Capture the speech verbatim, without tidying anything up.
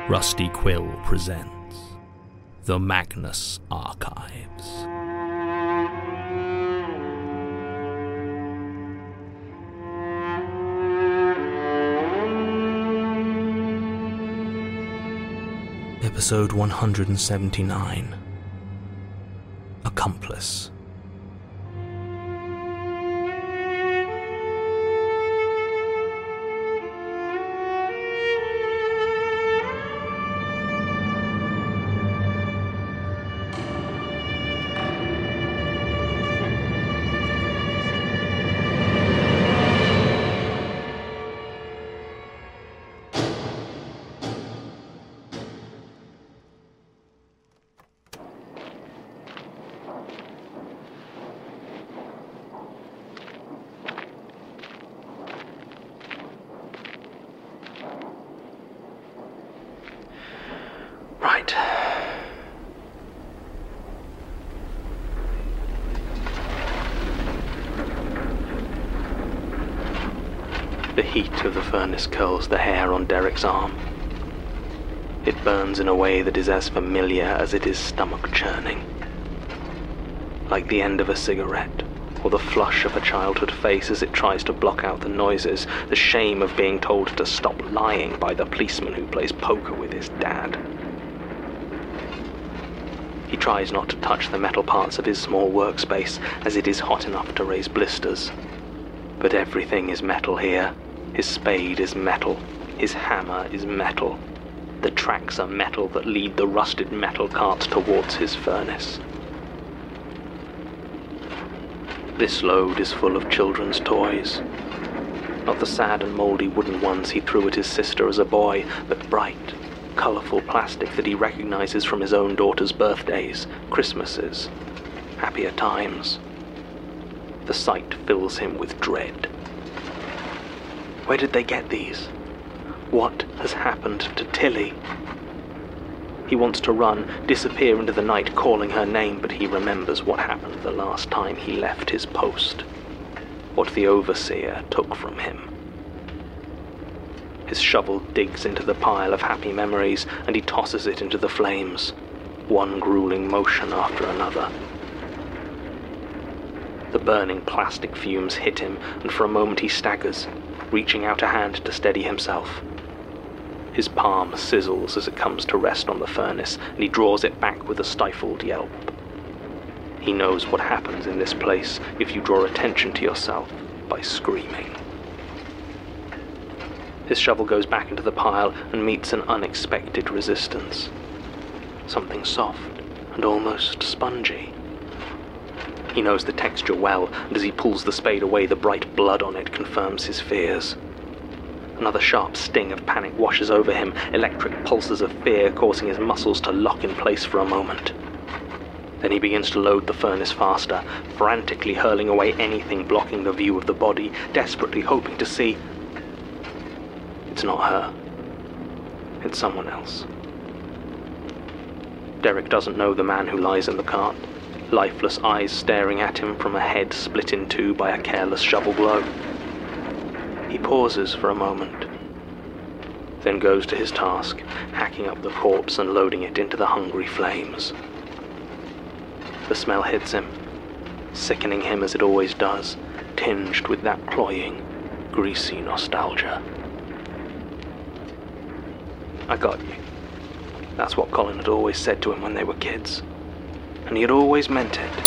Rusty Quill presents The Magnus Archives. Episode one hundred seventy-nine. Accomplice. Right. The heat of the furnace curls the hair on Derek's arm. It burns in a way that is as familiar as it is stomach-churning. Like the end of a cigarette, or the flush of a childhood face as it tries to block out the noises, the shame of being told to stop lying by the policeman who plays poker with his dad. He tries not to touch the metal parts of his small workspace, as it is hot enough to raise blisters. But everything is metal here. His spade is metal. His hammer is metal. The tracks are metal that lead the rusted metal cart towards his furnace. This load is full of children's toys. Not the sad and mouldy wooden ones he threw at his sister as a boy, but bright, colourful plastic that he recognises from his own daughter's birthdays, Christmases, happier times. The sight fills him with dread. Where did they get these? What has happened to Tilly? He wants to run, disappear into the night, calling her name, but he remembers what happened the last time he left his post, what the overseer took from him. His shovel digs into the pile of happy memories, and he tosses it into the flames, one grueling motion after another. The burning plastic fumes hit him, and for a moment he staggers, reaching out a hand to steady himself. His palm sizzles as it comes to rest on the furnace, and he draws it back with a stifled yelp. He knows what happens in this place if you draw attention to yourself by screaming. His shovel goes back into the pile and meets an unexpected resistance. Something soft and almost spongy. He knows the texture well, and as he pulls the spade away, the bright blood on it confirms his fears. Another sharp sting of panic washes over him, electric pulses of fear causing his muscles to lock in place for a moment. Then he begins to load the furnace faster, frantically hurling away anything blocking the view of the body, desperately hoping to see... It's not her. It's someone else. Derek doesn't know the man who lies in the cart, lifeless eyes staring at him from a head split in two by a careless shovel blow. He pauses for a moment, then goes to his task, hacking up the corpse and loading it into the hungry flames. The smell hits him, sickening him as it always does, tinged with that cloying, greasy nostalgia. I got you. That's what Colin had always said to him when they were kids. And he had always meant it.